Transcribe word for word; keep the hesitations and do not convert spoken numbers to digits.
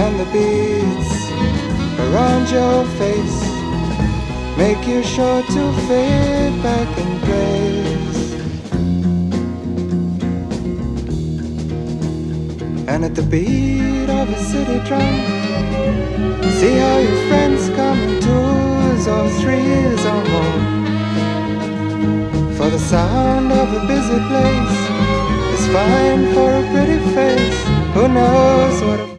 and the beads around your face make you sure to fade back in place. And at the beat of a city drum, see how your friends come in twos or threes or more. For the sound of a busy place is fine for a pretty face. Who knows what a